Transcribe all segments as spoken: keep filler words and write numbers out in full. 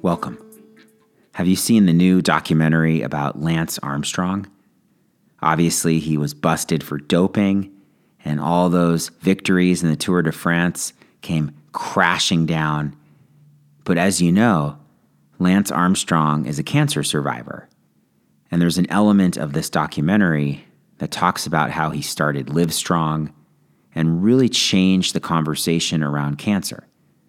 Welcome. Have you seen the new documentary about Lance Armstrong? Obviously, he was busted for doping, and all those victories in the Tour de France came crashing down. But as you know, Lance Armstrong is a cancer survivor. And there's an element of this documentary that talks about how he started Livestrong and really changed the conversation around cancer.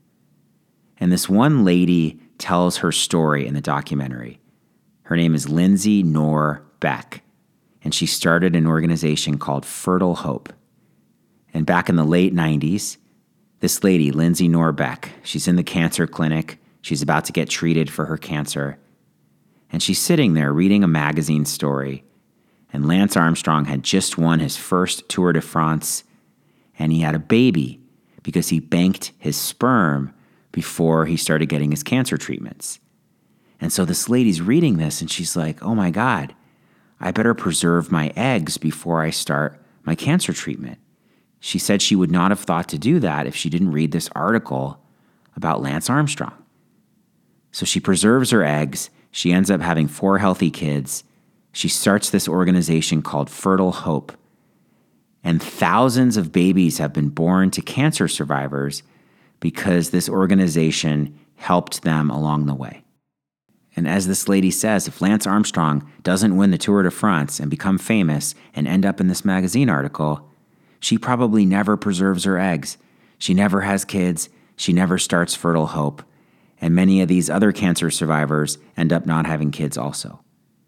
And this one lady tells her story in the documentary. Her name is Lindsay Knorr Beck, and she started an organization called Fertile Hope. And back in the late nineties, this lady, Lindsay Knorr Beck, she's in the cancer clinic. She's about to get treated for her cancer. And she's sitting there reading a magazine story. And Lance Armstrong had just won his first Tour de France, and he had a baby because he banked his sperm before he started getting his cancer treatments. And so this lady's reading this, and she's like, oh my God, I better preserve my eggs before I start my cancer treatment. She said she would not have thought to do that if she didn't read this article about Lance Armstrong. So she preserves her eggs. She ends up having four healthy kids. She starts this organization called Fertile Hope. And thousands of babies have been born to cancer survivors because this organization helped them along the way. And as this lady says, if Lance Armstrong doesn't win the Tour de France and become famous and end up in this magazine article, she probably never preserves her eggs. She never has kids. She never starts Fertile Hope. And many of these other cancer survivors end up not having kids also.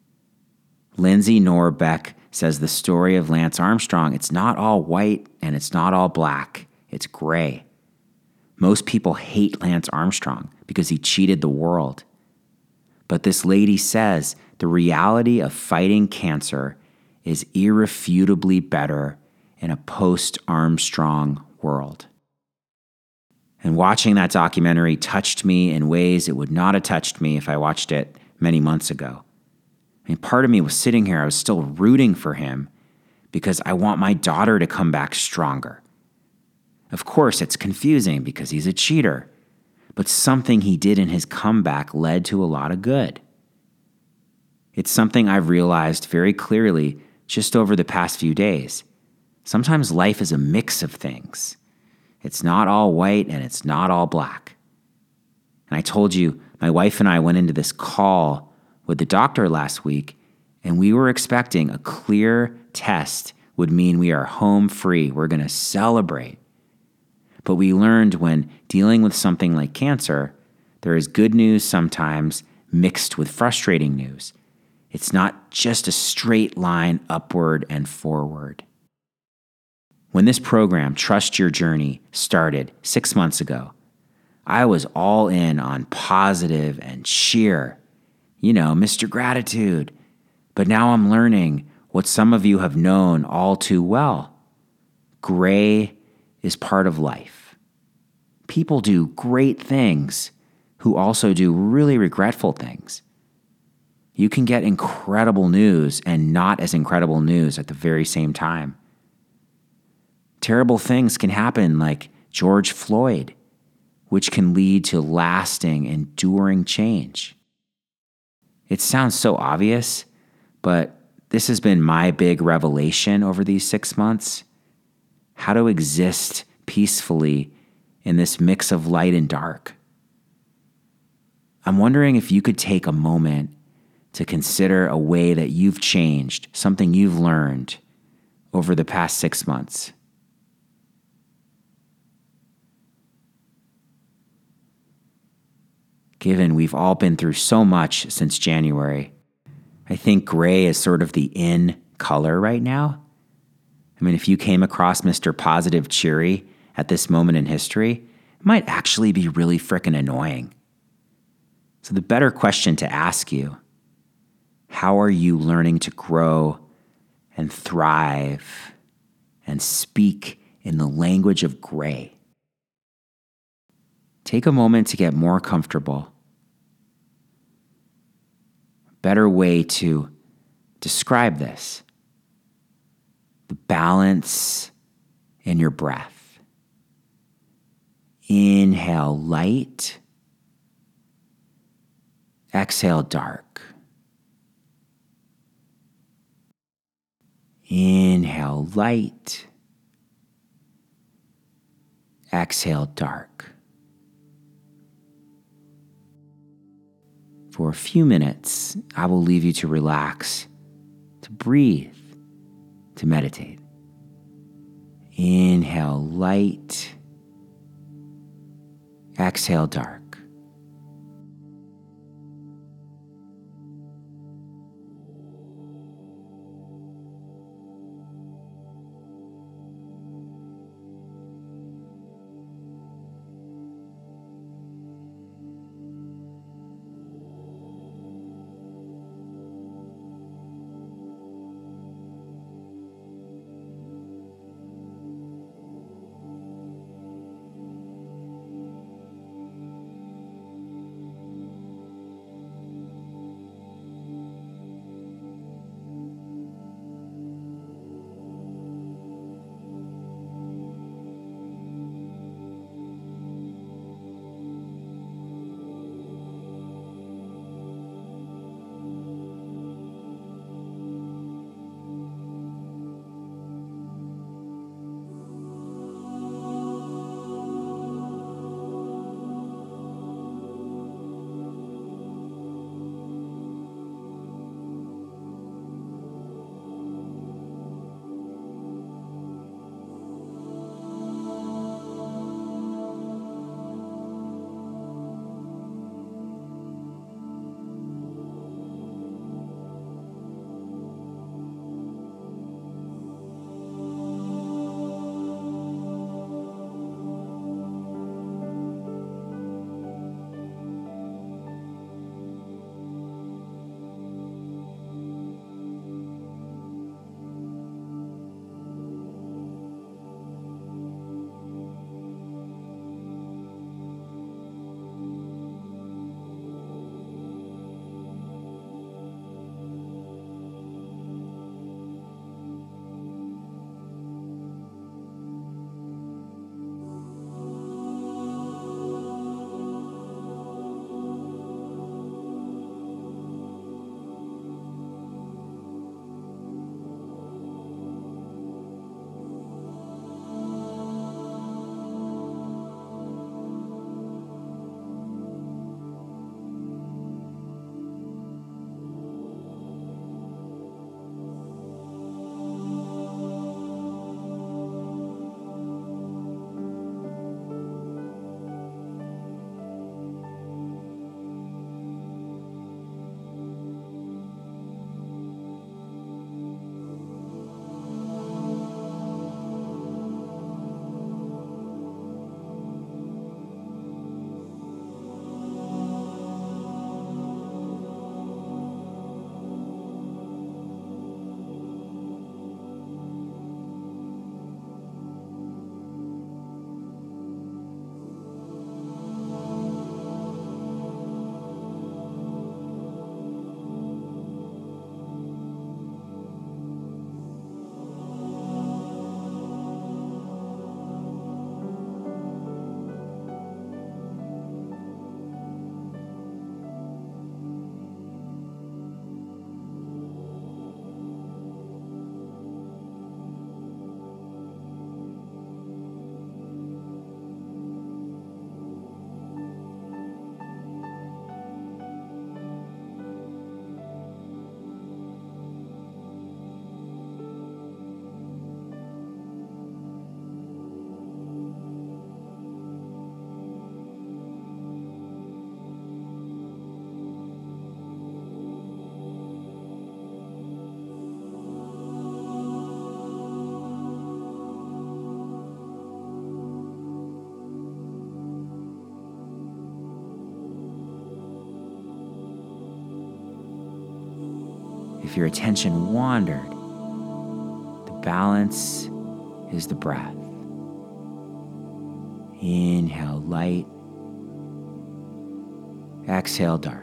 Lindsay Knorr Beck says the story of Lance Armstrong, it's not all white and it's not all black. It's gray. Most people hate Lance Armstrong because he cheated the world. But this lady says the reality of fighting cancer is irrefutably better in a post-Armstrong world. And watching that documentary touched me in ways it would not have touched me if I watched it many months ago. I mean, part of me was sitting here, I was still rooting for him because I want my daughter to come back stronger. Of course, it's confusing because he's a cheater, but something he did in his comeback led to a lot of good. It's something I've realized very clearly just over the past few days. Sometimes life is a mix of things. It's not all white and it's not all black. And I told you, my wife and I went into this call with the doctor last week, and we were expecting a clear test would mean we are home free. We're going to celebrate. But we learned when dealing with something like cancer, there is good news sometimes mixed with frustrating news. It's not just a straight line upward and forward. When this program, Trust Your Journey, started six months ago, I was all in on positive and cheer. You know, Mister Gratitude. But now I'm learning what some of you have known all too well. Gray is part of life. People do great things who also do really regretful things. You can get incredible news and not as incredible news at the very same time. Terrible things can happen like George Floyd, which can lead to lasting, enduring change. It sounds so obvious, but this has been my big revelation over these six months. How to exist peacefully in this mix of light and dark. I'm wondering if you could take a moment to consider a way that you've changed, something you've learned over the past six months. Given we've all been through so much since January, I think gray is sort of the in color right now. I mean, if you came across Mister Positive Cheery at this moment in history, it might actually be really frickin' annoying. So the better question to ask you, how are you learning to grow and thrive and speak in the language of gray? Take a moment to get more comfortable. A better way to describe this, the balance in your breath. Inhale light. Exhale, dark. Inhale, light. Exhale, dark. For a few minutes, I will leave you to relax, to breathe, to meditate. Inhale, light. Exhale, dark. If your attention wandered, the balance is the breath. Inhale, light. Exhale, dark.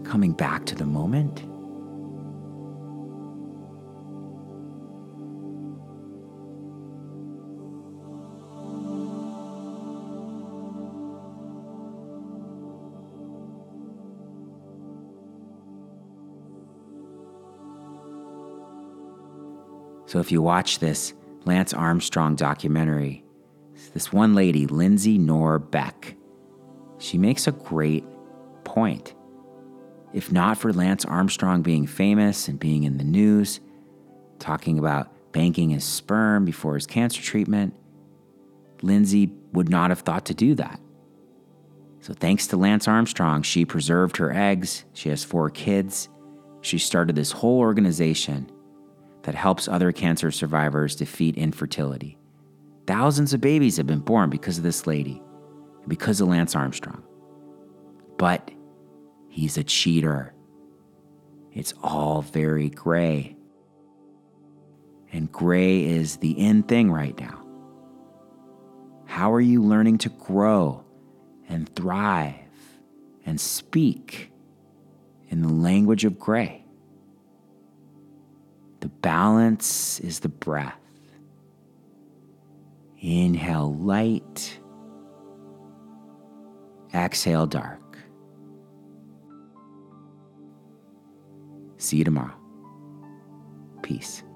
coming back to the moment. So if you watch this Lance Armstrong documentary, this one lady, Lindsay Knorr Beck, she makes a great point. If not for Lance Armstrong being famous and being in the news, talking about banking his sperm before his cancer treatment, Lindsay would not have thought to do that. So thanks to Lance Armstrong, she preserved her eggs. She has four kids. She started this whole organization that helps other cancer survivors defeat infertility. Thousands of babies have been born because of this lady and because of Lance Armstrong. But he's a cheater. It's all very gray. And gray is the in thing right now. How are you learning to grow and thrive and speak in the language of gray? The balance is the breath. Inhale light. Exhale dark. See you tomorrow. Peace.